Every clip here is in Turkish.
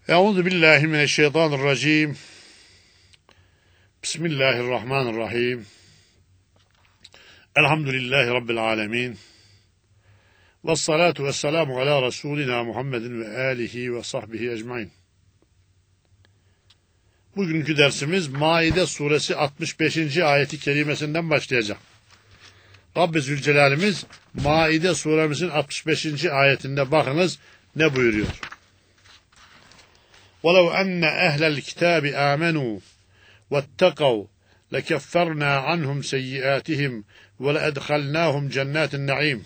Euzu billahi mineşşeytanirracim. Bismillahirrahmanirrahim. Elhamdülillahi rabbil alamin. Ves salatu vesselamu ala Resulina Muhammedin ve alihi ve sahbihi ecmaîn. Bugünkü dersimiz Maide suresi 65. ayeti kerimesinden başlayacak. Rabbi Zülcelal'imiz Maide suremizin 65. ayetinde bakınız ne buyuruyor? وَلَوْ أَنَّ أَهْلَ الْكِتَابِ آمَنُوا وَاتَّقَوْا لَكَفَّرْنَا عَنْهُمْ سَيِّئَاتِهِمْ وَلَأَدْخَلْنَاهُمْ جَنَّاتِ النَّعِيمِ.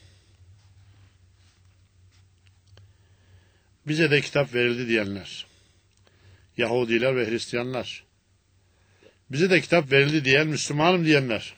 Bize de kitap verildi diyenler, Yahudiler ve Hristiyanlar, bize de kitap verildi diyen, Müslümanım diyenler,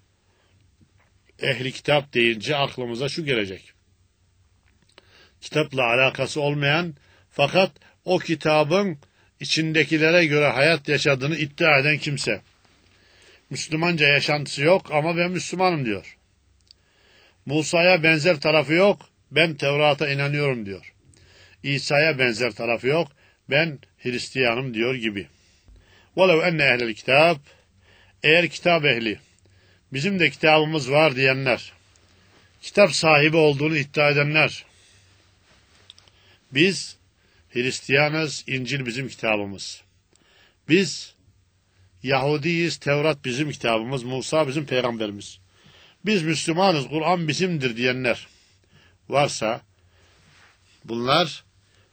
ehli kitap deyince aklımıza şu gelecek: kitapla alakası olmayan fakat o kitabın içindekilere göre hayat yaşadığını iddia eden kimse. Müslümanca yaşantısı yok ama ben Müslümanım diyor. Musa'ya benzer tarafı yok, ben Tevrat'a inanıyorum diyor. İsa'ya benzer tarafı yok, ben Hristiyanım diyor gibi. وَلَوْ اَنَّ اَهْلَ الْكِتَابِ Eğer kitap ehli, bizim de kitabımız var diyenler, kitap sahibi olduğunu iddia edenler, biz Hristiyanız, İncil bizim kitabımız. Biz Yahudiyiz, Tevrat bizim kitabımız, Musa bizim peygamberimiz. Biz Müslümanız, Kur'an bizimdir diyenler varsa, bunlar,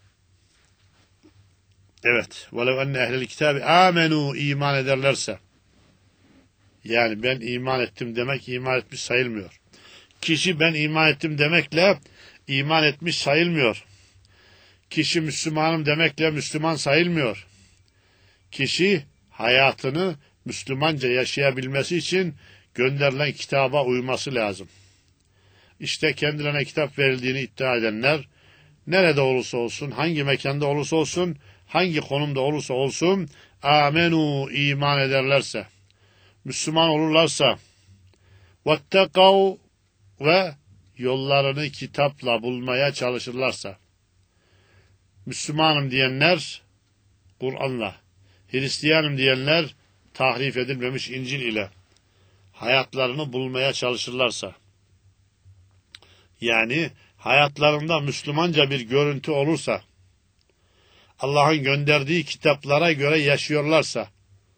evet, وَلَوْ اَنَّ اَهْلَ الْكِتَابِ آمَنُوا iman ederlerse, yani ben iman ettim demek iman etmiş sayılmıyor. Kişi ben iman ettim demekle iman etmiş sayılmıyor. Kişi Müslümanım demekle Müslüman sayılmıyor. Kişi hayatını Müslümanca yaşayabilmesi için gönderilen kitaba uyması lazım. İşte kendilerine kitap verildiğini iddia edenler, nerede olursa olsun, hangi mekanda olursa olsun, hangi konumda olursa olsun, amenu iman ederlerse, Müslüman olurlarsa, vettekav ve yollarını kitapla bulmaya çalışırlarsa, Müslümanım diyenler Kur'an'la, Hristiyanım diyenler tahrif edilmemiş İncil ile hayatlarını bulmaya çalışırlarsa, yani hayatlarında Müslümanca bir görüntü olursa, Allah'ın gönderdiği kitaplara göre yaşıyorlarsa,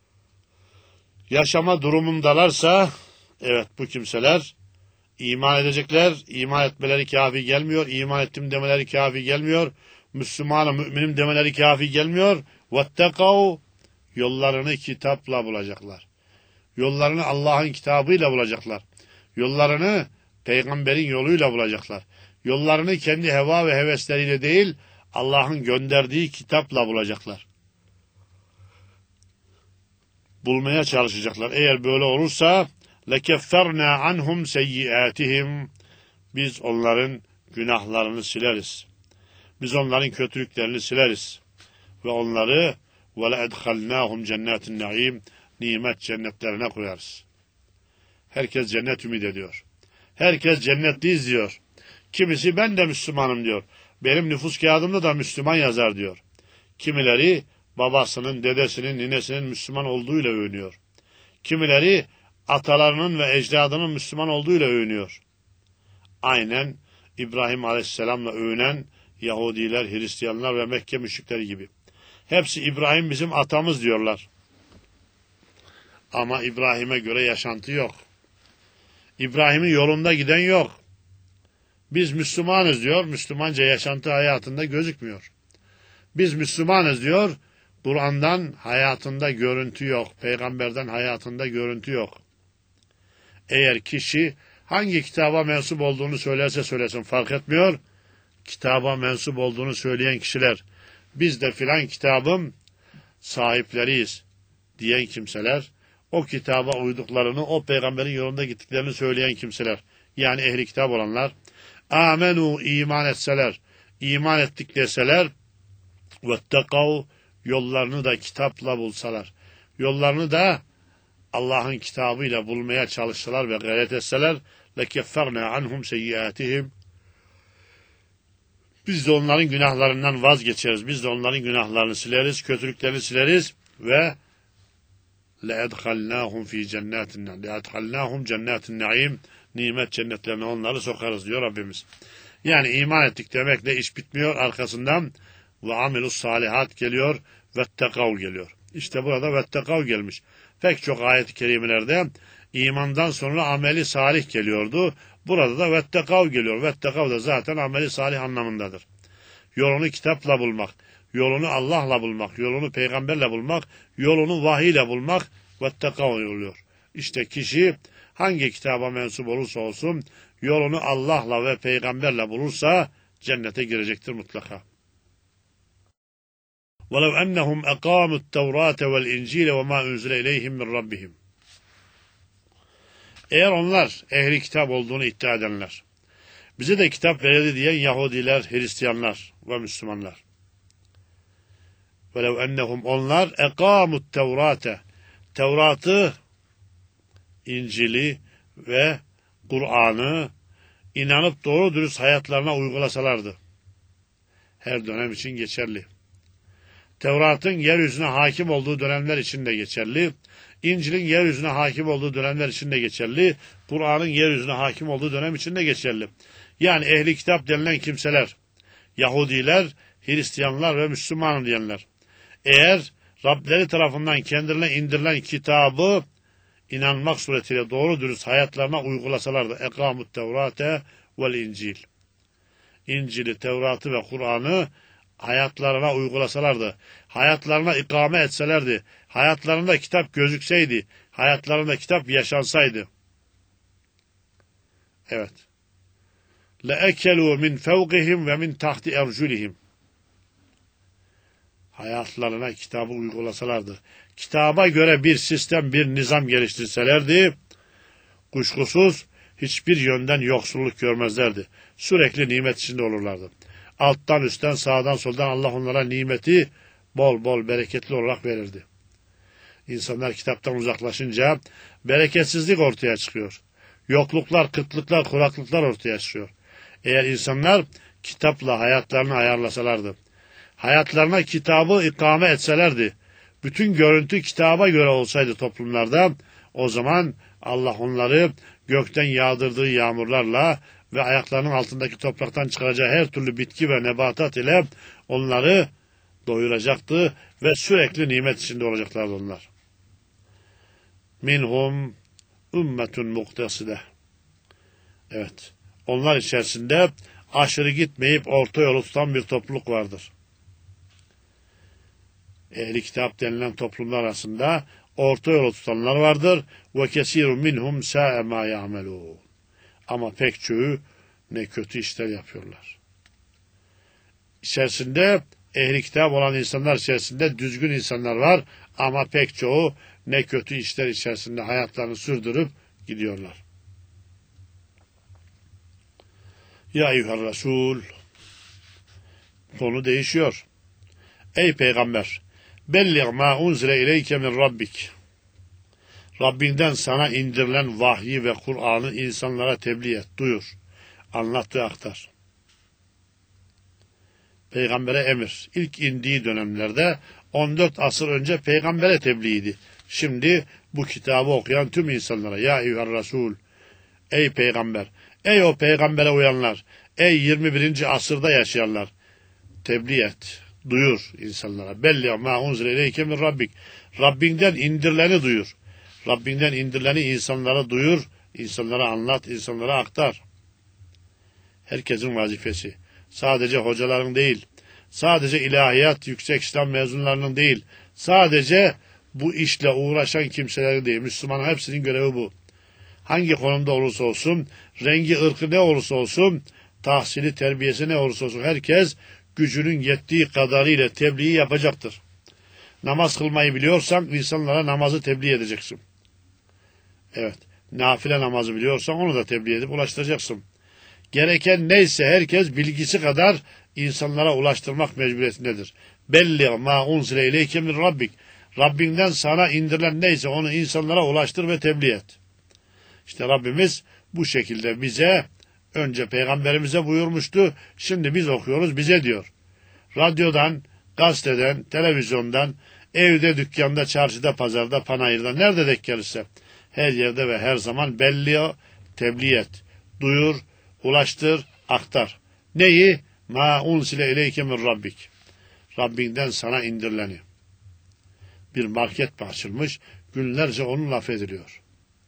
yaşama durumundalarsa, evet bu kimseler iman edecekler. İman etmeleri kafi gelmiyor. İman ettim demeleri kafi gelmiyor. Müslümanım, müminim demeleri kafi gelmiyor. وَاتَّقَوْا Yollarını kitapla bulacaklar. Yollarını Allah'ın kitabıyla bulacaklar. Yollarını peygamberin yoluyla bulacaklar. Yollarını kendi heva ve hevesleriyle değil, Allah'ın gönderdiği kitapla bulacaklar. Bulmaya çalışacaklar. Eğer böyle olursa لَكَفَّرْنَا عَنْهُمْ سَيِّئَاتِهِمْ Biz onların günahlarını sileriz. Biz onların kötülüklerini sileriz. Ve onları وَلَاَدْخَلْنَاهُمْ جَنَّاتِ النَّعِيمِ Nimet cennetlerine koyarız. Herkes cennet ümit ediyor. Herkes cennetliyiz diyor. Kimisi ben de Müslümanım diyor. Benim nüfus kağıdımda da Müslüman yazar diyor. Kimileri babasının, dedesinin, ninesinin Müslüman olduğuyla övünüyor. Kimileri atalarının ve ecdadının Müslüman olduğuyla övünüyor. Aynen İbrahim Aleyhisselam'la övünen Yahudiler, Hristiyanlar ve Mekke müşrikleri gibi. Hepsi İbrahim bizim atamız diyorlar. Ama İbrahim'e göre yaşantı yok. İbrahim'in yolunda giden yok. Biz Müslümanız diyor, Müslümanca yaşantı hayatında gözükmüyor. Biz Müslümanız diyor, Kur'an'dan hayatında görüntü yok, peygamberden hayatında görüntü yok. Eğer kişi hangi kitaba mensup olduğunu söylerse söylesin fark etmiyor, kitaba mensup olduğunu söyleyen kişiler, biz de filan kitabın sahipleriyiz diyen kimseler, o kitaba uyduklarını, o peygamberin yolunda gittiklerini söyleyen kimseler, yani ehli kitap olanlar, amenu iman etseler, iman ettik deseler, vettekav yollarını da kitapla bulsalar, yollarını da Allah'ın kitabıyla bulmaya çalışsalar ve gayret etseler, lekefferna anhum seyyiatihim Biz de onların günahlarından vazgeçeriz. Biz de onların günahlarını sileriz, kötülüklerini sileriz ve لَاَدْخَلْنَاهُمْ ف۪ي جَنَّاتٍ لَاَدْخَلْنَاهُمْ جَنَّاتٍ النَّعِيمٍ nimet cennetlerine onları sokarız diyor Rabbimiz. Yani iman ettik demekle iş bitmiyor. Arkasından ve amilus salihat geliyor, vettekav geliyor. İşte burada vettekav gelmiş. Pek çok ayet-i kerimelerde imandan sonra ameli salih geliyordu. Burada da vettekav geliyor. Vettekav da zaten ameli salih anlamındadır. Yolunu kitapla bulmak, yolunu Allah'la bulmak, yolunu peygamberle bulmak, yolunu vahiyle bulmak vettekav oluyor. İşte kişi hangi kitaba mensup olursa olsun yolunu Allah'la ve peygamberle bulursa cennete girecektir mutlaka. وَلَوْ أَنَّهُمْ أَقَامُوا التَّوْرَاتَ وَالْاِنْجِيلَ وَمَا اُنْزِلَ اِلَيْهِمْ مِنْ رَبِّهِمْ Eğer onlar ehli kitap olduğunu iddia edenler, bize de kitap verildi diyen Yahudiler, Hristiyanlar ve Müslümanlar. وَلَوْ أَنَّهُمْ onlar اَقَامُوا التَّوْرَاتَ Tevrat'ı, İncil'i ve Kur'an'ı inanıp doğru dürüst hayatlarına uygulasalardı. Her dönem için geçerli. Tevrat'ın yeryüzüne hakim olduğu dönemler için de geçerli. İncil'in yeryüzüne hakim olduğu dönemler için de geçerli. Kur'an'ın yeryüzüne hakim olduğu dönem için de geçerli. Yani ehli kitap denilen kimseler, Yahudiler, Hristiyanlar ve Müslüman diyenler, eğer Rableri tarafından kendilerine indirilen kitabı inanmak suretiyle doğru dürüst hayatlarına uygulasalardı. Ekamut Tevrate vel İncil. İncil'i, Tevrat'ı ve Kur'an'ı hayatlarına uygulasalardı. Hayatlarına ikame etselerdi. Hayatlarında kitap gözükseydi. Hayatlarında kitap yaşansaydı. Evet. لَاَكَلُوا مِنْ فَوْقِهِمْ وَمِنْ تَحْتِ اَرْجُلِهِمْ Hayatlarına kitabı uygulasalardı. Kitaba göre bir sistem, bir nizam geliştirselerdi, kuşkusuz hiçbir yönden yoksulluk görmezlerdi. Sürekli nimet içinde olurlardı. Alttan, üstten, sağdan, soldan Allah onlara nimeti bol bol bereketli olarak verirdi. İnsanlar kitaptan uzaklaşınca bereketsizlik ortaya çıkıyor. Yokluklar, kıtlıklar, kuraklıklar ortaya çıkıyor. Eğer insanlar kitapla hayatlarını ayarlasalardı, hayatlarına kitabı ikame etselerdi, bütün görüntü kitaba göre olsaydı toplumlarda, o zaman Allah onları gökten yağdırdığı yağmurlarla ve ayaklarının altındaki topraktan çıkaracağı her türlü bitki ve nebatat ile onları doyuracaktı ve sürekli nimet içinde olacaklardı onlar. Minhum ümmetun mukteside. Evet, onlar içerisinde aşırı gitmeyip orta yolu tutan bir topluluk vardır. Ehli kitap denilen toplumlar arasında orta yolu tutanlar vardır. Ve kesirun minhum sa'e ma ya'melun. Ama pek çoğu ne kötü işler yapıyorlar. İçerisinde ehli kitap olan insanlar içerisinde düzgün insanlar var ama pek çoğu ne kötü işler içerisinde hayatlarını sürdürüp gidiyorlar. Ya eyyuhar Resul, konu değişiyor. Ey peygamber, belliğ ma unzile ileyke min rabbik. Rabbinden sana indirilen vahyi ve Kur'an'ı insanlara tebliğ et, duyur, anlat ve aktar. Peygambere emir. İlk indiği dönemlerde 14 asır önce peygambere tebliğiydi. Şimdi bu kitabı okuyan tüm insanlara ya eyyuhar Resul, ey peygamber, ey o peygambere uyanlar, ey 21. asırda yaşayanlar, tebliğ et, duyur insanlara. Belli ma unzile ileyke min rabbik. Rabbinden indirileni duyur. Rabbinden indirileni insanlara duyur, insanlara anlat, insanlara aktar. Herkesin vazifesi. Sadece hocaların değil, sadece ilahiyat, yüksek İslam mezunlarının değil, sadece bu işle uğraşan kimselerin değil, Müslümanın hepsinin görevi bu. Hangi konumda olursa olsun, rengi, ırkı ne olursa olsun, tahsili, terbiyesi ne olursa olsun, herkes gücünün yettiği kadarıyla tebliği yapacaktır. Namaz kılmayı biliyorsan insanlara namazı tebliğ edeceksin. Evet, nafile namazı biliyorsan onu da tebliğ edip ulaştıracaksın. Gereken neyse herkes bilgisi kadar insanlara ulaştırmak mecburiyetindedir. Belli ma unzile ileyke min rabbik. Rabbinden sana indirilen neyse onu insanlara ulaştır ve tebliğ et. İşte Rabbimiz bu şekilde bize Önce peygamberimize buyurmuştu. Şimdi biz okuyoruz, bize diyor. Radyodan, gazeteden, televizyondan, evde, dükkanda, çarşıda, pazarda, panayırda, nerede denk gelirse her yerde ve her zaman belli, tebliğ et, duyur, ulaştır, aktar. Neyi? Ma unsile ileyke min rabbik. Rabbinden sana indirileni. Bir market mi açılmış, günlerce onun laf ediliyor.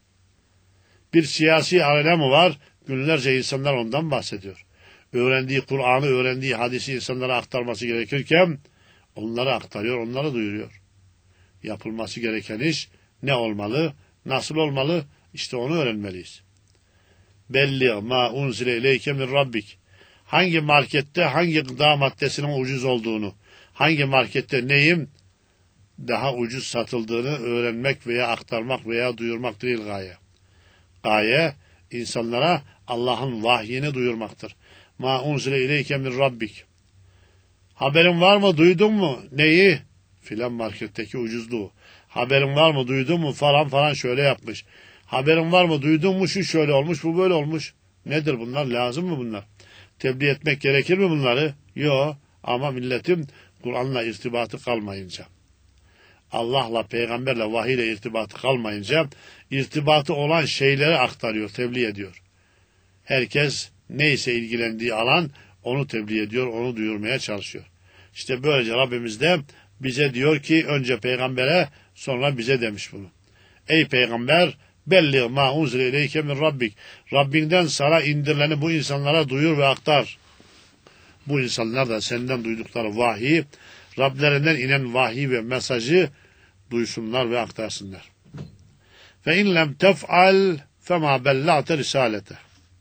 Bir siyasi alemi var, günlerce insanlar ondan bahsediyor. Öğrendiği Kur'an'ı, öğrendiği hadisi insanlara aktarması gerekirken onları aktarıyor, onları duyuruyor. Yapılması gereken iş ne olmalı, nasıl olmalı? İşte onu öğrenmeliyiz. Belli ma unzile ileyke min rabbik. Hangi markette hangi gıda maddesinin ucuz olduğunu, hangi markette neyin daha ucuz satıldığını öğrenmek veya aktarmak veya duyurmak değil gaye. Gaye insanlara Allah'ın vahyini duyurmaktır. Ma unzile ileyke min rabbik. Haberin var mı, duydun mu? Neyi? Filan marketteki ucuzluğu. Haberin var mı, duydun mu? Falan falan şöyle yapmış. Haberin var mı, duydun mu? Şu şöyle olmuş, bu böyle olmuş. Nedir bunlar? Lazım mı bunlar? Tebliğ etmek gerekir mi bunları? Yok. Ama milletin Kur'an'la irtibatı kalmayınca, Allah'la, peygamberle, vahiyle irtibatı kalmayınca, irtibatı olan şeyleri aktarıyor, tebliğ ediyor. Herkes neyse ilgilendiği alan onu tebliğ ediyor, onu duyurmaya çalışıyor. İşte böylece Rabbimiz de bize diyor ki önce peygambere, sonra bize demiş bunu. Ey peygamber, belli ma unzile ileyke min rabbik. Rabbinden sana indirileni bu insanlara duyur ve aktar. Bu insanlar da senden duydukları vahiy, Rablerinden inen vahiy ve mesajı duysunlar ve aktarsınlar. Fe in lem tef'al fema bella'te risalete.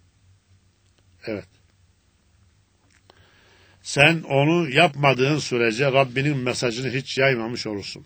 Evet. Sen onu yapmadığın sürece Rabbinin mesajını hiç yaymamış olursun.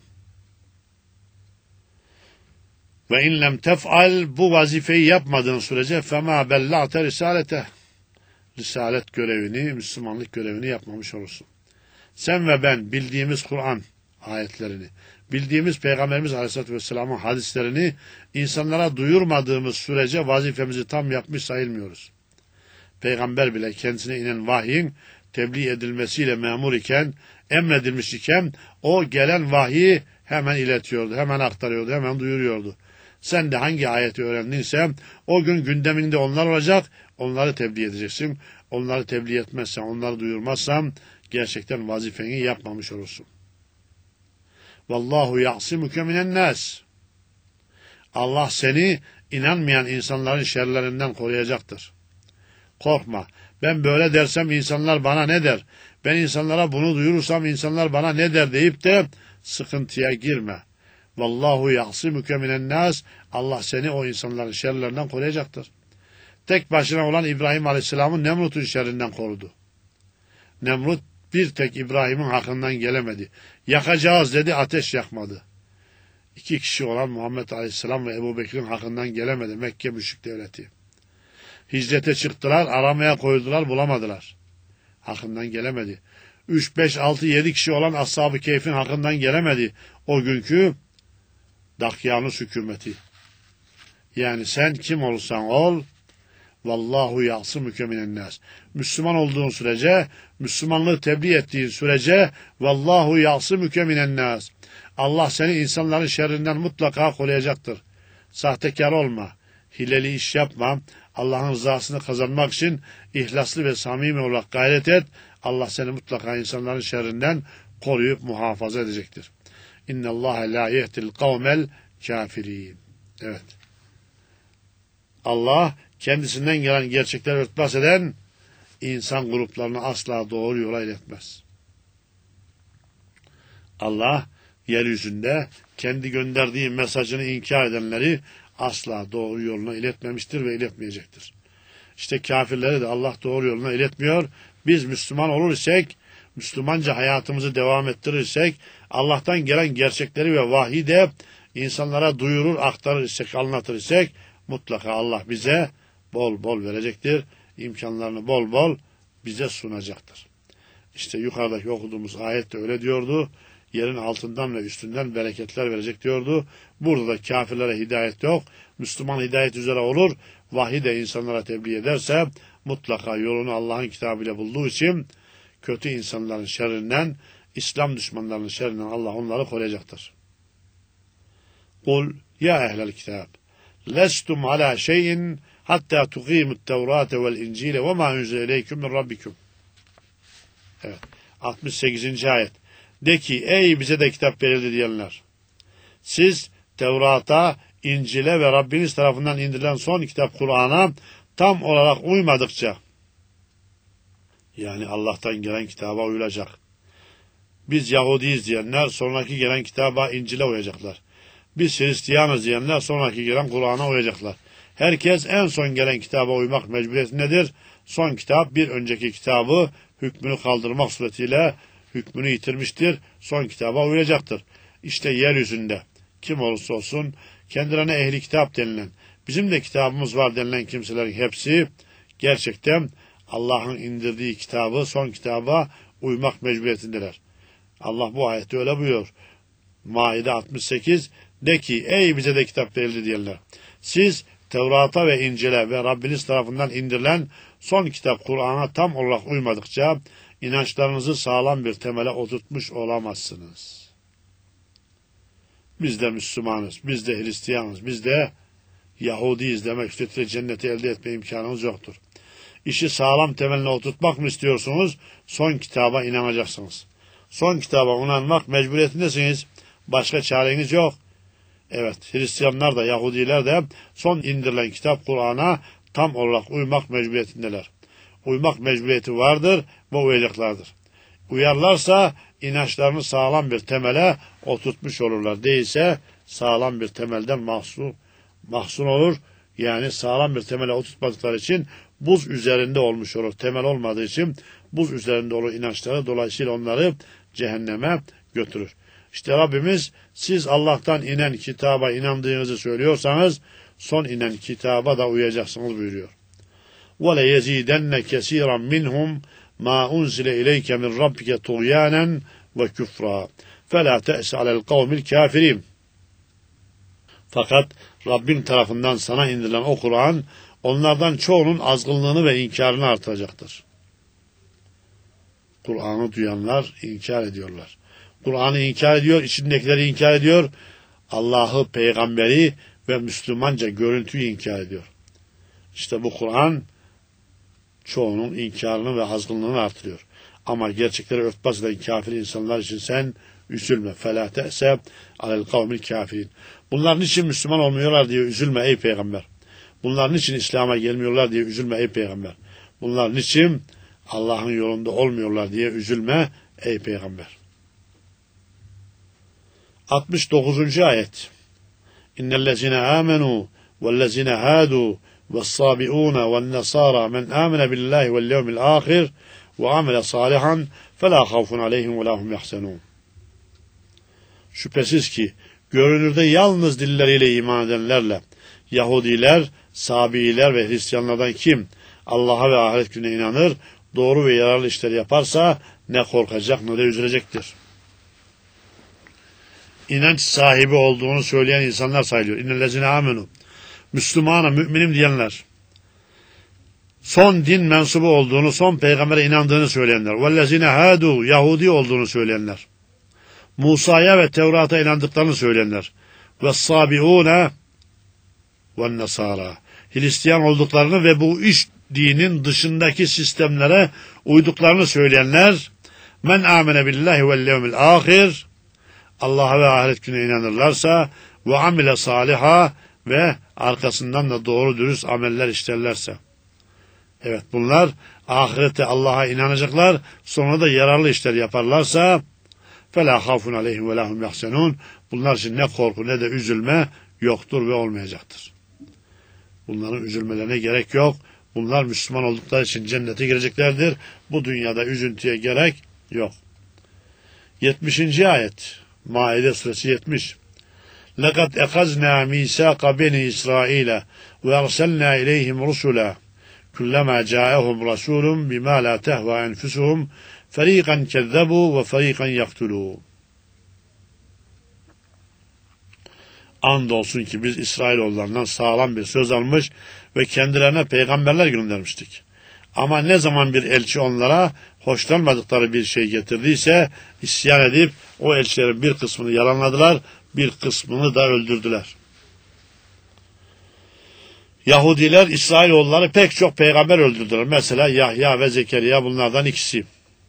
Ve in lem tef'al, bu vazifeyi yapmadığın sürece fema bella'te risalete. Risalet görevini, Müslümanlık görevini yapmamış olursun. Sen ve ben bildiğimiz Kur'an ayetlerini, bildiğimiz Peygamberimiz Aleyhisselatü Vesselam'ın hadislerini insanlara duyurmadığımız sürece vazifemizi tam yapmış sayılmıyoruz. Peygamber bile kendisine inen vahyin tebliğ edilmesiyle memur iken, emredilmiş iken o gelen vahyi hemen iletiyordu, hemen aktarıyordu, hemen duyuruyordu. Sen de hangi ayeti öğrendinse o gün gündeminde onlar olacak, onları tebliğ edeceksin. Onları tebliğ etmezsen, onları duyurmazsan gerçekten vazifeni yapmamış olursun. Vallahu ya'simuke minen nas. Allah seni inanmayan insanların şerlerinden koruyacaktır. Korkma. Ben böyle dersem insanlar bana ne der? Ben insanlara bunu duyurursam insanlar bana ne der deyip de sıkıntıya girme. Vallahu ya'simuke minen nas. Allah seni o insanların şerlerinden koruyacaktır. Tek başına olan İbrahim Aleyhisselam'ı Nemrut'un şerrinden korudu. Nemrut bir tek İbrahim'in hakkından gelemedi. Yakacağız dedi, ateş yakmadı. 2 kişi olan Muhammed Aleyhisselam ve Ebu Bekir'in hakkından gelemedi Mekke müşrik devleti. Hicrete çıktılar, aramaya koydular, bulamadılar. Hakkından gelemedi. 3, 5, 6, 7 kişi olan Ashab-ı Keyf'in hakkından gelemedi. O günkü Dakyanus hükümeti. Yani sen kim olursan ol, vallahu ya'simuke minen nas. Müslüman olduğun sürece, Müslümanlığı tebliğ ettiğin sürece vallahu ya'simuke minen nas. Allah seni insanların şerrinden mutlaka koruyacaktır. Sahtekar olma, hileli iş yapma. Allah'ın rızasını kazanmak için ihlaslı ve samimi olarak gayret et. Allah seni mutlaka insanların şerrinden koruyup muhafaza edecektir. İnnallâhe lâ yehdil kavmel kâfirîn. Evet. Allah kendisinden gelen gerçekleri örtbas eden insan gruplarını asla doğru yola iletmez. Allah yeryüzünde kendi gönderdiği mesajını inkar edenleri asla doğru yoluna iletmemiştir ve iletmeyecektir. İşte kafirleri de Allah doğru yoluna iletmiyor. Biz Müslüman olur isek, Müslümanca hayatımızı devam ettirirsek, Allah'tan gelen gerçekleri ve vahiy de insanlara duyurur, aktarır isek, anlatır isek, mutlaka Allah bize bol bol verecektir. İmkanlarını bol bol bize sunacaktır. İşte yukarıdaki okuduğumuz ayette öyle diyordu. Yerin altından ve üstünden bereketler verecek diyordu. Burada da kafirlere hidayet yok. Müslüman hidayet üzere olur. Vahiy de insanlara tebliğ ederse mutlaka yolunu Allah'ın kitabıyla bulduğu için kötü insanların şerrinden, İslam düşmanlarının şerrinden Allah onları koruyacaktır. Kul ya ehlel kitab lestum ala şeyin hatta tukimut tevrate vel incile ve ma unzile ileyküm min rabbikum. Evet. 68. ayet. De ki ey bize de kitap verildi diyenler. Siz Tevrat'a, İncil'e ve Rabbiniz tarafından indirilen son kitap Kur'an'a tam olarak uymadıkça, yani Allah'tan gelen kitaba uyulacak. Biz Yahudiyiz diyenler sonraki gelen kitaba, İncil'e uyacaklar. Biz Hristiyanız diyenler sonraki gelen Kur'an'a uyacaklar. Herkes en son gelen kitaba uymak mecburiyetindedir. Son kitap bir önceki kitabı hükmünü kaldırmak suretiyle hükmünü yitirmiştir. Son kitaba uyacaktır. İşte yeryüzünde kim olursa olsun kendilerine ehli kitap denilen, bizim de kitabımız var denilen kimselerin hepsi gerçekten Allah'ın indirdiği kitabı, son kitaba uymak mecburiyetindeler. Allah bu ayette öyle buyuruyor. Maide 68. De ki ey bize de kitap verildi diyenler. Siz Tevrat'a ve İncil'e ve Rabbiniz tarafından indirilen son kitap Kur'an'a tam olarak uymadıkça inançlarınızı sağlam bir temele oturtmuş olamazsınız. Biz de Müslümanız, biz de Hristiyanız, biz de Yahudiyiz demek suretiyle cenneti elde etme imkanımız yoktur. İşi sağlam temeline oturtmak mı istiyorsunuz? Son kitaba inanacaksınız. Son kitaba inanmak mecburiyetindesiniz. Başka çareniz yok. Evet, Hristiyanlar da Yahudiler de son indirilen kitap Kur'an'a tam olarak uymak mecburiyetindeler. Uymak mecburiyeti vardır ve uyacaklardır. Uyarlarsa inançlarını sağlam bir temele oturtmuş olurlar. Değilse sağlam bir temelden mahzun olur. Yani sağlam bir temele oturtmadıkları için buz üzerinde olmuş olur. Temel olmadığı için buz üzerinde olur inançları. Dolayısıyla onları cehenneme götürür. İşte Rabbimiz siz Allah'tan inen kitaba inandığınızı söylüyorsanız son inen kitaba da uyacaksınız buyuruyor. وَلَيَزِيدَنَّ كَسِيرًا مِنْهُمْ مَا أُنْزِلَ إِلَيْكَ مِنْ رَبِّكَ طُغْيَانًا وَكُفْرًا فَلَا تَأْسَ عَلَى الْقَوْمِ الْكَافِرِينَ. Fakat Rabbin tarafından sana indirilen o Kur'an onlardan çoğunun azgınlığını ve inkarını artıracaktır. Kur'an'ı duyanlar inkar ediyorlar. Kur'an'ı inkar ediyor, içindekileri inkar ediyor, Allah'ı, peygamberi ve Müslümanca görüntüyü inkar ediyor. İşte bu Kur'an çoğunun inkarını ve azgınlığını artırıyor. Ama gerçekleri örtbas eden kafir insanlar için sen üzülme. فَلَا تَأْسَ عَلَى الْقَوْمِ الْكَافِرِينَ. Bunların için Müslüman olmuyorlar diye üzülme ey peygamber. Bunların için İslam'a gelmiyorlar diye üzülme ey peygamber. Bunların için Allah'ın yolunda olmuyorlar diye üzülme ey peygamber. 69. ayet. İnnellezine amenu vellezine hadu ve's-sabiun ve'n-nasara men amene billahi vel yevmil ahir ve amele salihan fela havfun aleyhim ve lahum yahzenun. Şüphesiz ki görünürde yalnız dilleriyle iman edenlerle Yahudiler, Sabiiler ve Hristiyanlardan kim Allah'a ve ahiret gününe inanır, doğru ve yararlı işler yaparsa ne korkacak ne de üzülecektir. İnanç sahibi olduğunu söyleyen insanlar sayılıyor. İnnellezine amenu. Müslümanım, müminim diyenler. Son din mensubu olduğunu, son peygambere inandığını söyleyenler. Vellezine hadu. Yahudi olduğunu söyleyenler. Musa'ya ve Tevrat'a inandıklarını söyleyenler. Ve's-sabiune ve'n-nasara. Hristiyan olduklarını ve bu üç dinin dışındaki sistemlere uyduklarını söyleyenler. Men amene billahi vel yevmil ahir. Allah'a ve ahiret gününe inanırlarsa ve amile saliha ve arkasından da doğru dürüst ameller işlerlerse. Evet, bunlar ahirete Allah'a inanacaklar, sonra da yararlı işler yaparlarsa fela havfun aleyhim ve lahum yahzenun. Bunlar için ne korku ne de üzülme yoktur ve olmayacaktır. Bunların üzülmelerine gerek yok. Bunlar Müslüman oldukları için cennete gireceklerdir. Bu dünyada üzüntüye gerek yok. 70. ayet. Maide suresi 70. لَقَدْ اَخَزْنَا مِيسَاقَ بَنِي إِسْرَائِيلَ وَاَرْسَلْنَا إِلَيْهِمْ رُسُلًا كُلَّمَا جَاءَهُمْ رَسُولٌ بِمَا لَا تَهْوَى أَنْفُسُهُمْ فَرِيقًا كَذَّبُوا وَفَرِيقًا يَقْتُلُونَ. Andolsun ki biz İsrailoğullarından sağlam bir söz almış ve kendilerine peygamberler göndermiştik. Ama ne zaman bir elçi onlara hoşlanmadıkları bir şey getirdiyse isyan edip o elçilerin bir kısmını yalanladılar, bir kısmını da öldürdüler. Yahudiler İsrailoğulları pek çok peygamber öldürdüler. Mesela Yahya ve Zekeriya bunlardan ikisi.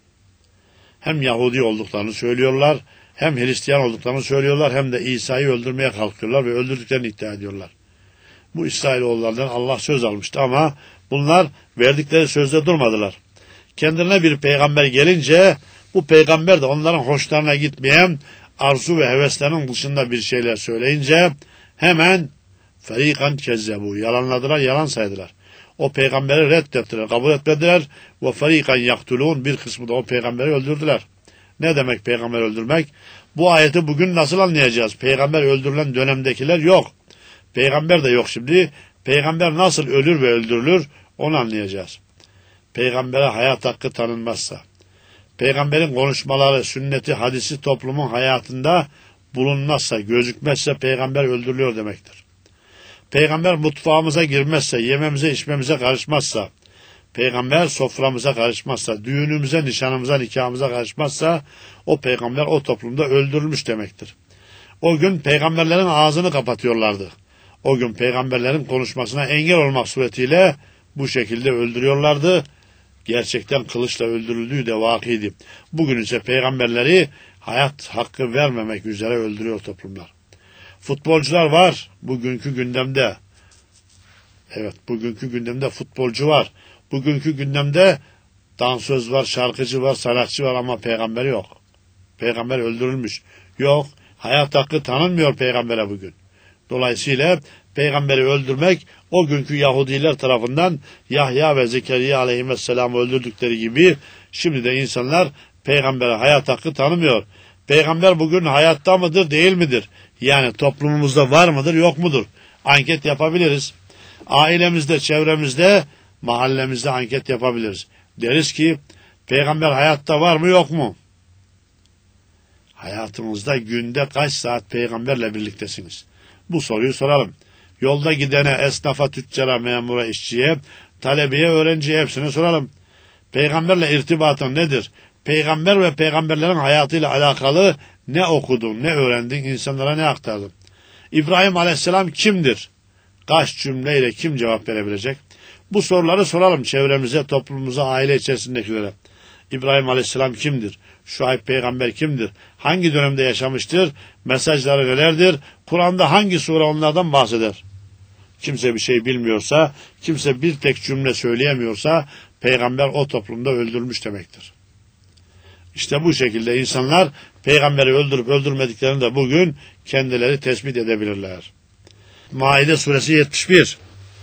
Hem Yahudi olduklarını söylüyorlar, hem Hristiyan olduklarını söylüyorlar, hem de İsa'yı öldürmeye kalkıyorlar ve öldürdüklerini iddia ediyorlar. Bu İsrailoğullardan Allah söz almıştı ama bunlar verdikleri sözde durmadılar. Kendilerine bir peygamber gelince bu peygamber de onların hoşlarına gitmeyen arzu ve heveslerinin dışında bir şeyler söyleyince hemen ferikan kezzebu yalanladılar, yalan saydılar. O peygamberi reddettiler, kabul etmediler ve ferikan yaktulun bir kısmı da o peygamberi öldürdüler. Ne demek peygamber öldürmek? Bu ayeti bugün nasıl anlayacağız? Peygamber öldürülen dönemdekiler yok. Peygamber de yok şimdi. Peygamber nasıl ölür ve öldürülür onu anlayacağız. Peygambere hayat hakkı tanınmazsa, peygamberin konuşmaları, sünneti, hadisi toplumun hayatında bulunmazsa, gözükmezse peygamber öldürülüyor demektir. Peygamber mutfağımıza girmezse, yememize içmemize karışmazsa, peygamber soframıza karışmazsa, düğünümüze, nişanımıza, nikahımıza karışmazsa o peygamber o toplumda öldürülmüş demektir. O gün peygamberlerin ağzını kapatıyorlardı. O gün peygamberlerin konuşmasına engel olmak suretiyle bu şekilde öldürüyorlardı. Gerçekten kılıçla öldürüldüğü de vakiydi. Bugün ise peygamberleri hayat hakkı vermemek üzere öldürüyor toplumlar. Futbolcular var bugünkü gündemde. Evet, bugünkü gündemde futbolcu var. Bugünkü gündemde dansöz var, şarkıcı var, sanatçı var ama peygamber yok. Peygamber öldürülmüş. Yok, hayat hakkı tanınmıyor peygambere bugün. Dolayısıyla peygamberi öldürmek o günkü Yahudiler tarafından Yahya ve Zekeriya aleyhisselam'ı öldürdükleri gibi şimdi de insanlar peygambere hayat hakkı tanımıyor. Peygamber bugün hayatta mıdır, değil midir? Yani toplumumuzda var mıdır, yok mudur? Anket yapabiliriz. Ailemizde, çevremizde, mahallemizde anket yapabiliriz. Deriz ki peygamber hayatta var mı, yok mu? Hayatımızda günde kaç saat peygamberle birliktesiniz? Bu soruyu soralım. Yolda gidene, esnafa, tüccara, memura, işçiye, talebeye, öğrenciye hepsine soralım. Peygamberle irtibatın nedir? Peygamber ve peygamberlerin hayatıyla alakalı ne okudun, ne öğrendin, insanlara ne aktardın? İbrahim Aleyhisselam kimdir? Kaç cümleyle kim cevap verebilecek? Bu soruları soralım çevremize, toplumumuza, aile içerisindekilere. İbrahim Aleyhisselam kimdir? Şuayb peygamber kimdir? Hangi dönemde yaşamıştır? Mesajları nelerdir? Kur'an'da hangi sure onlardan bahseder? Kimse bir şey bilmiyorsa, kimse bir tek cümle söyleyemiyorsa peygamber o toplumda öldürülmüş demektir. İşte bu şekilde insanlar peygamberi öldürüp öldürmediklerini de bugün kendileri tespit edebilirler. Maide suresi 71.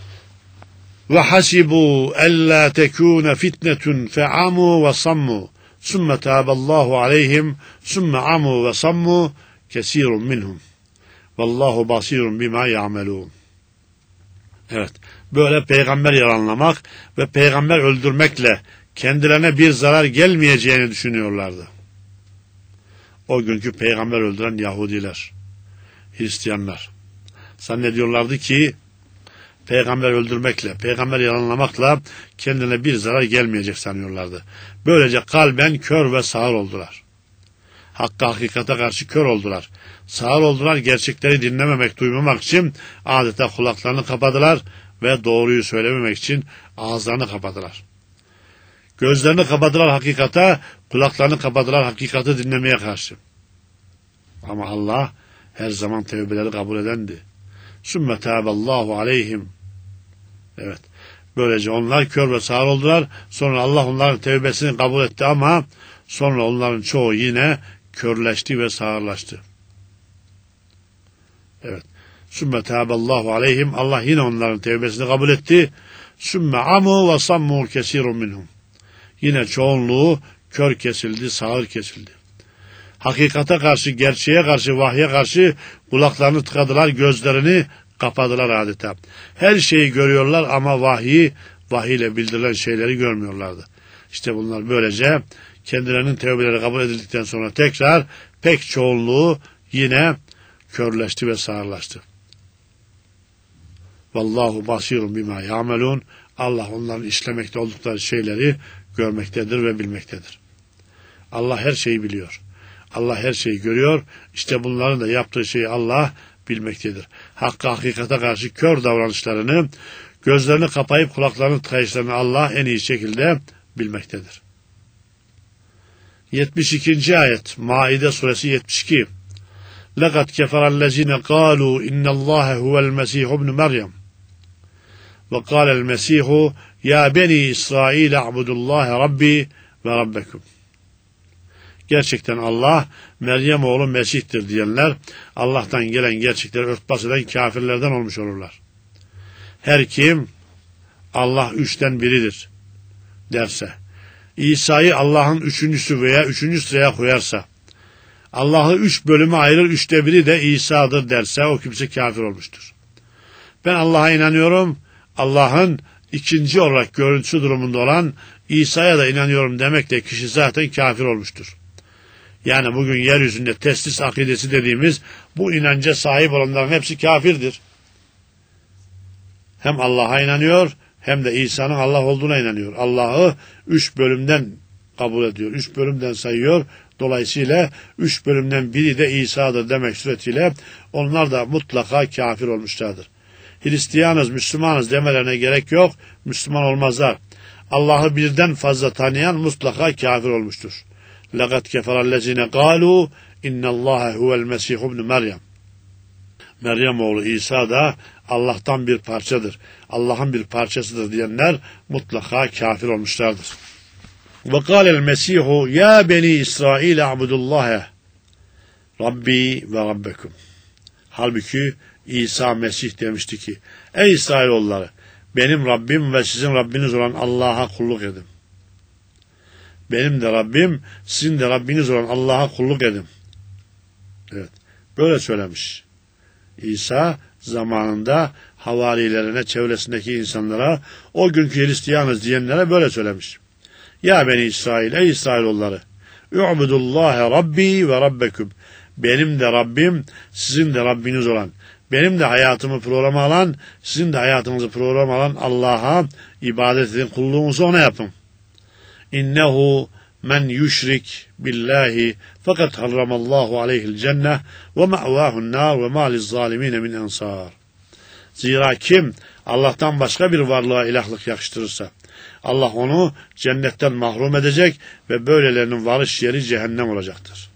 Ve hasibu ella tekune fitnetun fe'amu ve sammu sümme tâballahu aleyhim sümme amu ve sammu kesirun minhum vallahu basirun bima ya'melun. Evet, böyle peygamber yalanlamak ve peygamber öldürmekle kendilerine bir zarar gelmeyeceğini düşünüyorlardı. O günkü peygamber öldüren Yahudiler, Hristiyanlar zannediyorlardı ki peygamber öldürmekle, peygamber yalanlamakla kendine bir zarar gelmeyecek sanıyorlardı. Böylece kalben kör ve sağır oldular. Hakka, hakikate karşı kör oldular. Sağır oldular, gerçekleri dinlememek, duymamak için adeta kulaklarını kapadılar ve doğruyu söylememek için ağızlarını kapadılar. Gözlerini kapadılar hakikate, kulaklarını kapadılar hakikati dinlemeye karşı. Ama Allah her zaman tevbeleri kabul edendi. Sümme tâballahu aleyhim. Evet. Böylece onlar kör ve sağır oldular. Sonra Allah onların tevbesini kabul etti ama sonra onların çoğu yine körleşti ve sağırlaştı. Evet. Sümme tâballahu aleyhim. Allah yine onların tevbesini kabul etti. Sümme amu ve sammu kesirun minhum. Yine çoğunluğu kör kesildi, sağır kesildi. Hakikate karşı, gerçeğe karşı, vahye karşı kulaklarını tıkadılar, gözlerini kapadılar adeta. Her şeyi görüyorlar ama vahiyle bildirilen şeyleri görmüyorlardı. İşte bunlar böylece kendilerinin tevbeleri kabul edildikten sonra tekrar pek çoğunluğu yine körleşti ve sağırlaştı. Vallahu basirun bima ya'melun. Allah onların işlemekte oldukları şeyleri görmektedir ve bilmektedir. Allah her şeyi biliyor. Allah her şeyi görüyor. İşte bunların da yaptığı şeyi Allah bilmektedir. Hakka, hakikate karşı kör davranışlarını, gözlerini kapayıp kulaklarını tıkayışlarını Allah en iyi şekilde bilmektedir. 72. ayet Maide suresi 72. لَقَدْ كَفَرَ الَّذِينَ قَالُوا اِنَّ اللّٰهَ هُوَ الْمَسِيحُ ابْنُ مَرْيَمَ وَقَالَ الْمَسِيحُ يَا بَنِي إِسْرَائِيلَ اعْبُدُوا اللّٰهَ رَبِّي وَرَبَّكُمْ. Gerçekten Allah Meryem oğlu Mesih'tir diyenler Allah'tan gelen gerçekleri örtbas eden kafirlerden olmuş olurlar. Her kim Allah üçten biridir derse, İsa'yı Allah'ın üçüncüsü veya üçüncü sıraya koyarsa, Allah'ı üç bölüme ayırır, üçte biri de İsa'dır derse o kimse kafir olmuştur. Ben Allah'a inanıyorum, Allah'ın ikinci olarak görüntüsü durumunda olan İsa'ya da inanıyorum demekle kişi zaten kafir olmuştur. Yani bugün yeryüzünde teslis akidesi dediğimiz bu inanca sahip olanların hepsi kafirdir. Hem Allah'a inanıyor hem de İsa'nın Allah olduğuna inanıyor. Allah'ı üç bölümden kabul ediyor. Üç bölümden sayıyor. Dolayısıyla üç bölümden biri de İsa'dır demek suretiyle onlar da mutlaka kafir olmuşlardır. Hristiyanız, Müslümanız demelerine gerek yok. Müslüman olmazlar. Allah'ı birden fazla tanıyan mutlaka kafir olmuştur. لَقَدْ كَفَرَ الَّذِينَ قَالُوا اِنَّ اللّٰهَ هُوَ الْمَسِيحُ ابْنُ مَرْيَمَ. Meryem oğlu İsa da Allah'tan bir parçadır. Allah'ın bir parçasıdır diyenler mutlaka kafir olmuşlardır. وَقَالَ الْمَسِيحُ يَا بَنِي إِسْرَائِيلَ اعْبُدُوا اللّٰهَ رَبِّي وَرَبَّكُمْ. Halbuki İsa Mesih demişti ki, ey İsrailoğulları, benim Rabbim ve sizin Rabbiniz olan Allah'a kulluk edin. Benim de Rabbim, sizin de Rabbiniz olan Allah'a kulluk edin. Evet, böyle söylemiş. İsa zamanında havarilerine, çevresindeki insanlara, o günkü Hristiyanız diyenlere böyle söylemiş. Ya beni İsrail, ey İsrailoğulları, u'budullâhe Rabbi ve Rabbekum. Benim de Rabbim, sizin de Rabbiniz olan, benim de hayatımı programa alan, sizin de hayatınızı programa alan Allah'a ibadet edin, kulluğunuzu ona yapın. İnnehu men yüşrik billahi fakat harramallahu aleyhil cenneh ve ma'vahun nar ve ma lizzalimine min ensar. Zira kim Allah'tan başka bir varlığa ilahlık yakıştırırsa Allah onu cennetten mahrum edecek ve böylelerinin varış yeri cehennem olacaktır.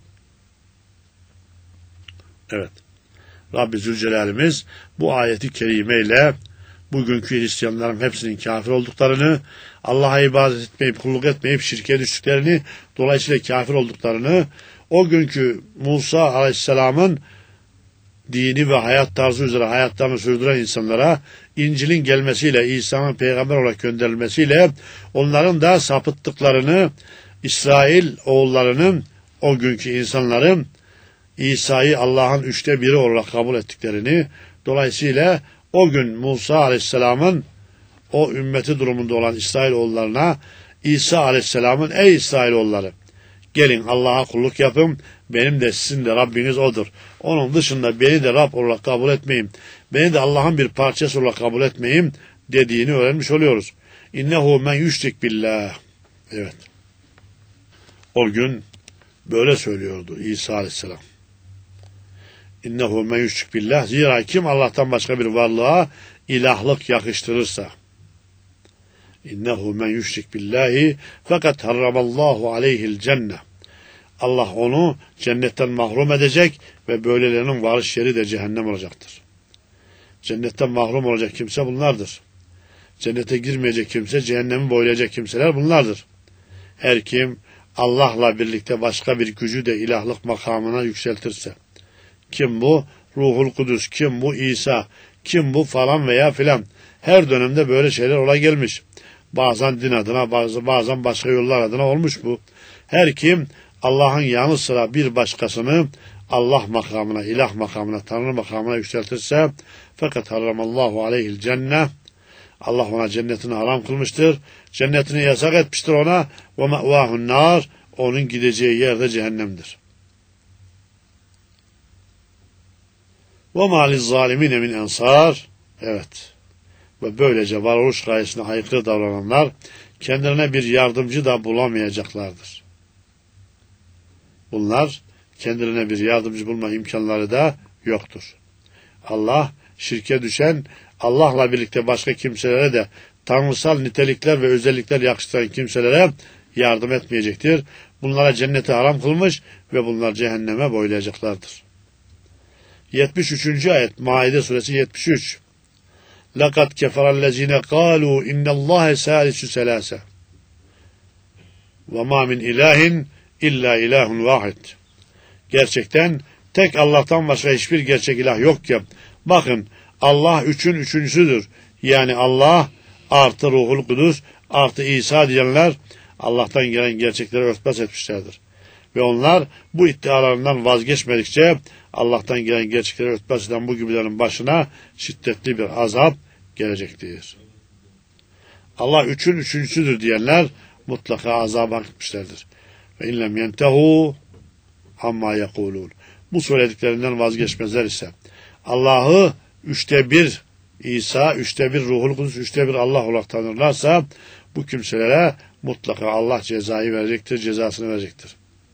Evet. Rabbi Zülcelal'imiz bu ayeti kerimeyle bugünkü Hristiyanların hepsinin kafir olduklarını, Allah'a ibadet etmeyip, kulluk etmeyip şirke düştüklerini, dolayısıyla kafir olduklarını, o günkü Musa Aleyhisselam'ın dini ve hayat tarzı üzere hayatlarını sürdüren insanlara İncil'in gelmesiyle, İsa'nın peygamber olarak gönderilmesiyle onların da sapıttıklarını, İsrail oğullarının, o günkü insanların İsa'yı Allah'ın üçte biri olarak kabul ettiklerini, dolayısıyla o gün Musa Aleyhisselam'ın o ümmeti durumunda olan İsrailoğullarına İsa Aleyhisselam'ın ey İsrailoğulları gelin Allah'a kulluk yapın, benim de sizin de Rabbiniz odur. Onun dışında beni de Rab olarak kabul etmeyin, beni de Allah'ın bir parçası olarak kabul etmeyin dediğini öğrenmiş oluyoruz. İnnehu men yüşrik billah. Evet. O gün böyle söylüyordu İsa Aleyhisselam. İnnehu men yüşrik billah. Zira kim Allah'tan başka bir varlığa ilahlık yakıştırırsa. İnnehu men yüşrik billahi fakat harramallahu aleyhil cenneh. Allah onu cennetten mahrum edecek ve böylelerinin varış yeri de cehennem olacaktır. Cennetten mahrum olacak kimse bunlardır. Cennete girmeyecek kimse, cehennemi boylayacak kimseler bunlardır. Her kim Allah'la birlikte başka bir gücü de ilahlık makamına yükseltirse. Kim bu? Ruhul Kudüs. Kim bu? İsa. Kim bu? Falan veya filan. Her dönemde böyle şeyler ola gelmiş. Bazen din adına, bazen başka yollar adına olmuş bu. Her kim Allah'ın yanı sıra bir başkasını Allah makamına, ilah makamına, Tanrı makamına yükseltirse fakat harramallahu aleyhil cenneh. Allah ona cennetini haram kılmıştır. Cennetini yasak etmiştir ona. Ve ma'vahun nar. Onun gideceği yerde cehennemdir. Ve ma lizzalimine min ensar. Evet. Ve böylece varoluş gayesine aykırı davrananlar kendilerine bir yardımcı da bulamayacaklardır. Bunlar kendilerine bir yardımcı bulma imkanları da yoktur. Allah şirke düşen, Allah'la birlikte başka kimselere de tanrısal nitelikler ve özellikler yakıştıran kimselere yardım etmeyecektir. Bunlara cenneti haram kılmış ve bunlar cehenneme boylayacaklardır. 73. ayet Maide suresi 73. لَقَدْ كَفَرَ الَّذ۪ينَ قَالُوا اِنَّ اللّٰهَ سَالِسُ سَلَاسَ وَمَا مِنْ اِلٰهٍ اِلَّا اِلٰهٌ وَاحِدٌ. Gerçekten tek Allah'tan başka hiçbir gerçek ilah yok ki. Bakın, Allah üçün üçüncüsüdür. Yani Allah artı Ruhul Kudüs artı İsa diyenler Allah'tan gelen gerçekleri örtbas etmişlerdir. Ve onlar bu iddialarından vazgeçmedikçe Allah'tan gelen gerçekleri örtbas eden bu gibilerin başına şiddetli bir azap gelecektir. Allah üçün üçüncüsüdür diyenler mutlaka azaba gitmişlerdir. Ve inlem yentehu amma yekulun. Bu söylediklerinden vazgeçmezler ise Allah'ı 1/3 İsa, 1/3 Ruhul Kudüs, 1/3 Allah olarak tanırlarsa bu kimselere mutlaka Allah cezayı verecektir, cezasını verecektir.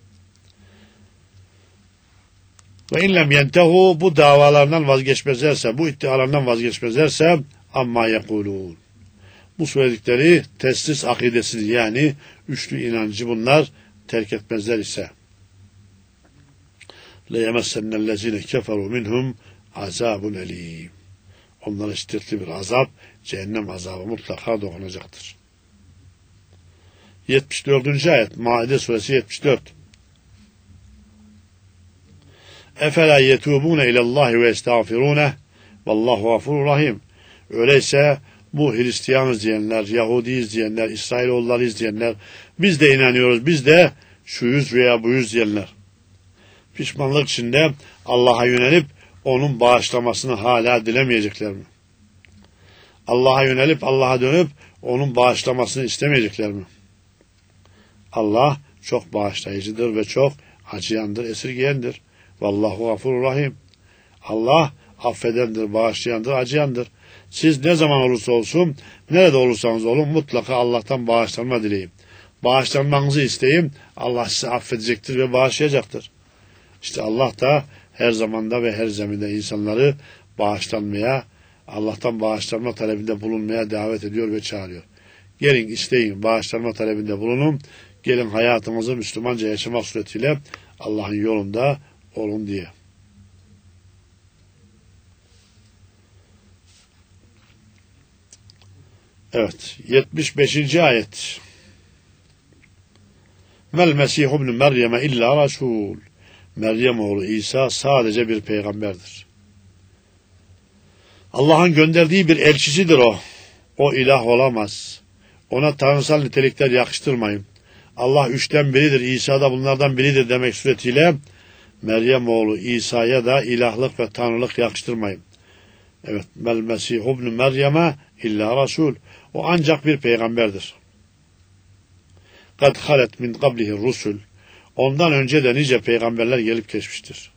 Ve inlem yentehu, bu davalarından vazgeçmezlerse, bu iddialarından vazgeçmezlerse amma yekulun. Bu söyledikleri teslis akidesini yani üçlü inancı bunlar terk etmezler ise leyemessennellezine keferu minhum azabun elim. Onlara şiddetli bir azap, cehennem azabı mutlaka dokunacaktır. 74. ayet Maide suresi 74. Efela yetubune ilallahi ve estağfirune vallahu gafurur rahim. Öyleyse bu Hristiyanız diyenler, Yahudiyiz diyenler, İsrailoğullarıyız diyenler, biz de inanıyoruz, biz de şuyuz veya buyuz diyenler, pişmanlık içinde Allah'a yönelip onun bağışlamasını hala dilemeyecekler mi? Allah'a yönelip Allah'a dönüp onun bağışlamasını istemeyecekler mi? Allah çok bağışlayıcıdır ve çok acıyandır, esirgeyendir. Vallahu gafurur rahim. Allah affedendir, bağışlayandır, acıyandır. Siz ne zaman olursa olsun, nerede olursanız olun mutlaka Allah'tan bağışlanma dileyin. Bağışlanmanızı isteyin, Allah sizi affedecektir ve bağışlayacaktır. İşte Allah da her zamanda ve her zeminde insanları bağışlanmaya, Allah'tan bağışlanma talebinde bulunmaya davet ediyor ve çağırıyor. Gelin isteyin, bağışlanma talebinde bulunun, gelin hayatınızı Müslümanca yaşamak suretiyle Allah'ın yolunda olun diye. Evet, 75. ayet. Mel Mesih ibn Meryem illa Rasul. Meryem oğlu İsa sadece bir peygamberdir. Allah'ın gönderdiği bir elçisidir o. O ilah olamaz. Ona tanrısal nitelikler yakıştırmayın. Allah 3'ten biridir, İsa da bunlardan biridir demek suretiyle Meryem oğlu İsa'ya da ilahlık ve tanrılık yakıştırmayın. Evet, Mel Mesih ibn Meryem'e illa Rasul. O ancak bir peygamberdir. Kad halet min qablihi rusul. Ondan önce de nice peygamberler gelip geçmiştir.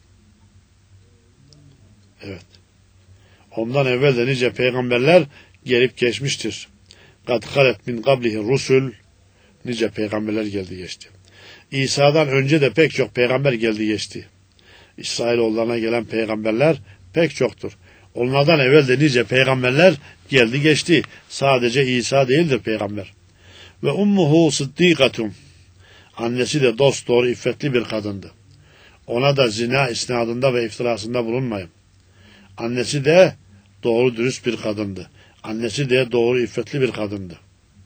Evet. Ondan evvel de nice peygamberler gelip geçmiştir. Kad halet min qablihi rusul. Nice peygamberler geldi geçti. İsa'dan önce de pek çok peygamber geldi geçti. İsrailoğullarına gelen peygamberler pek çoktur. Onlardan evvel de nice peygamberler geldi geçti. Sadece İsa değildir peygamber. Ve ummuhu sıddîkatun. Annesi de dosdoğru iffetli bir kadındı. Ona da zina isnadında ve iftirasında bulunmayın. Annesi de doğru dürüst bir kadındı. Annesi de doğru iffetli bir kadındı.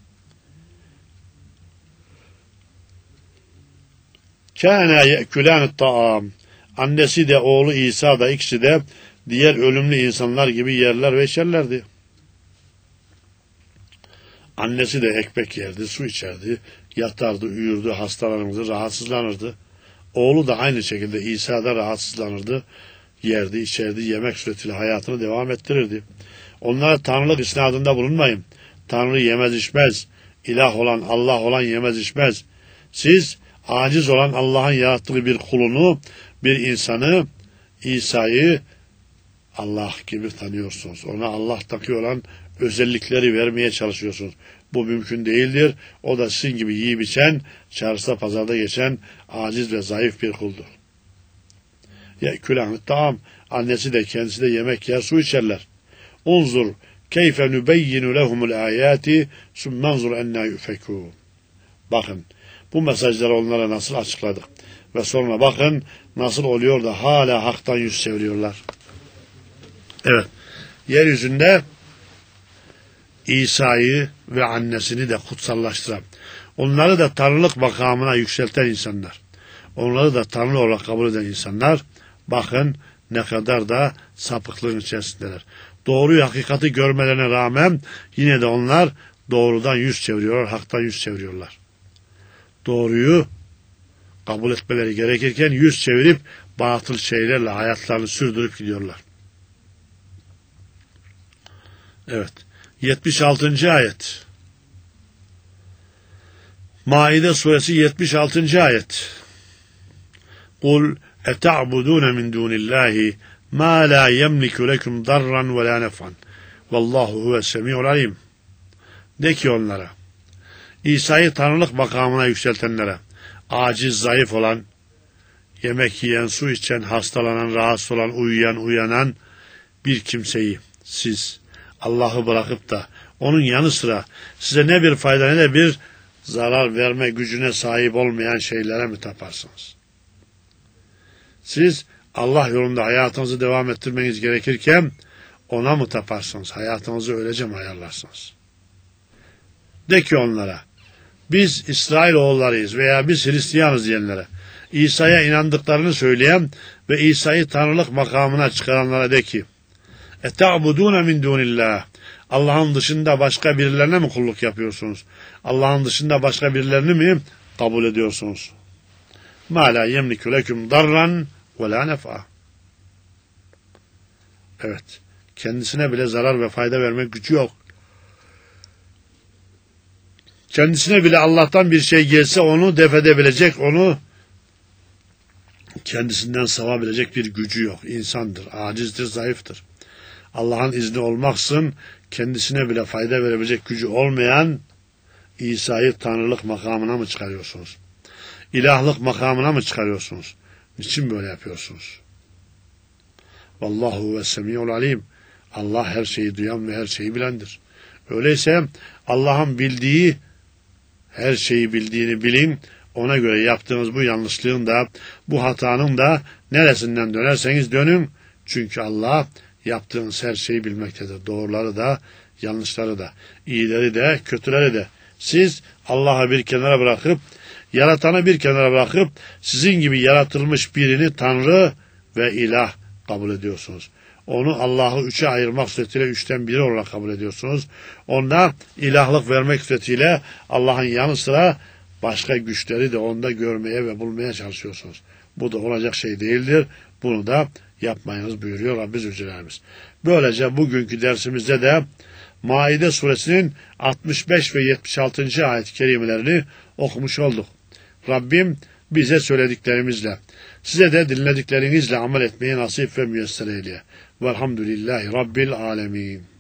Kâne ye'kulânet ta'am. Annesi de oğlu İsa da ikisi de diğer ölümlü insanlar gibi yerler ve içerlerdi. Annesi de ekmek yerdi, su içerdi, yatardı, uyurdu, hastalanırdı, rahatsızlanırdı. Oğlu da aynı şekilde İsa da rahatsızlanırdı, yerdi, içerdi, yemek suretiyle hayatını devam ettirirdi. Onlara tanrılık isnadında bulunmayın. Tanrı yemez içmez, ilah olan Allah olan yemez içmez. Siz aciz olan Allah'ın yarattığı bir kulunu, bir insanı, İsa'yı Allah gibi tanıyorsunuz. Ona Allah'taki olan özellikleri vermeye çalışıyorsunuz. Bu mümkün değildir. O da sizin gibi yiyip içen, çarşıda pazarda geçen aciz ve zayıf bir kuldur. Ya külahmet tamam. Annesi de kendisi de yemek yer, su içerler. Unzur keyfe nübeyyinu lehumul ayati summanzur enna yufekûn. Bakın bu mesajları onlara nasıl açıkladık. Ve sonra bakın nasıl oluyor da hala haktan yüz çeviriyorlar. Evet. Yeryüzünde İsa'yı ve annesini de kutsallaştıran, onları da tanrılık makamına yükselten insanlar, onları da tanrı olarak kabul eden insanlar, bakın ne kadar da sapıklığın içerisindeler. Doğruyu, hakikati görmelerine rağmen yine de onlar doğrudan yüz çeviriyorlar, haktan yüz çeviriyorlar. Doğruyu kabul etmeleri gerekirken yüz çevirip batıl şeylerle hayatlarını sürdürüp gidiyorlar. Evet. 76. ayet. Maide suresi 76. ayet. Kul eta'budun min dunillahi ma la yemliku lekum darran ve la nef'an. Vallahu huves semi'ul alim. De ki onlara, İsa'yı tanrılık makamına yükseltenlere, aciz, zayıf olan, yemek yiyen, su içen, hastalanan, rahatsız olan, uyuyan, uyanan bir kimseyi siz Allah'ı bırakıp da onun yanı sıra size ne bir fayda ne de bir zarar verme gücüne sahip olmayan şeylere mi taparsınız? Siz Allah yolunda hayatınızı devam ettirmeniz gerekirken ona mı taparsınız? Hayatınızı öylece mi ayarlarsınız? De ki onlara, biz İsrailoğullarıyız veya biz Hristiyanız diyenlere, İsa'ya inandıklarını söyleyen ve İsa'yı tanrılık makamına çıkaranlara de ki, eta'budûne min dûnillâh. Allah'ın dışında başka birilerine mi kulluk yapıyorsunuz? Allah'ın dışında başka birilerini mi kabul ediyorsunuz? Mâ lâ yemlikü leküm darran ve lâ nef'a. Evet, kendisine bile zarar ve fayda vermek gücü yok. Kendisine bile Allah'tan bir şey gelse onu def edebilecek, onu kendisinden savabilecek bir gücü yok. İnsandır, acizdir, zayıftır. Allah'ın izni olmaksızın kendisine bile fayda verebilecek gücü olmayan İsa'yı tanrılık makamına mı çıkarıyorsunuz? İlahlık makamına mı çıkarıyorsunuz? Niçin böyle yapıyorsunuz? Vallahu ve semi'ul alim. Allah her şeyi duyan ve her şeyi bilendir. Öyleyse Allah'ın bildiği her şeyi bildiğini bilin. Ona göre yaptığınız bu yanlışlığın da bu hatanın da neresinden dönerseniz dönün. Çünkü Allah yaptığınız her şeyi bilmektedir. Doğruları da, yanlışları da, iyileri de, kötüleri de. Siz Allah'ı bir kenara bırakıp, yaratanı bir kenara bırakıp, sizin gibi yaratılmış birini Tanrı ve ilah kabul ediyorsunuz. Onu Allah'ı üçe ayırmak suretiyle üçten biri olarak kabul ediyorsunuz. Ona ilahlık vermek suretiyle Allah'ın yanı sıra başka güçleri de onda görmeye ve bulmaya çalışıyorsunuz. Bu da olacak şey değildir. Bunu da yapmayınız buyuruyor Rabbi Zülcelal'imiz. Böylece bugünkü dersimizde de Maide suresinin 65 ve 76. ayet-i kerimelerini okumuş olduk. Rabbim bize söylediklerimizle, size de dinlediklerinizle amel etmeyi nasip ve müyesser eyle. Velhamdülillahi Rabbil alemin.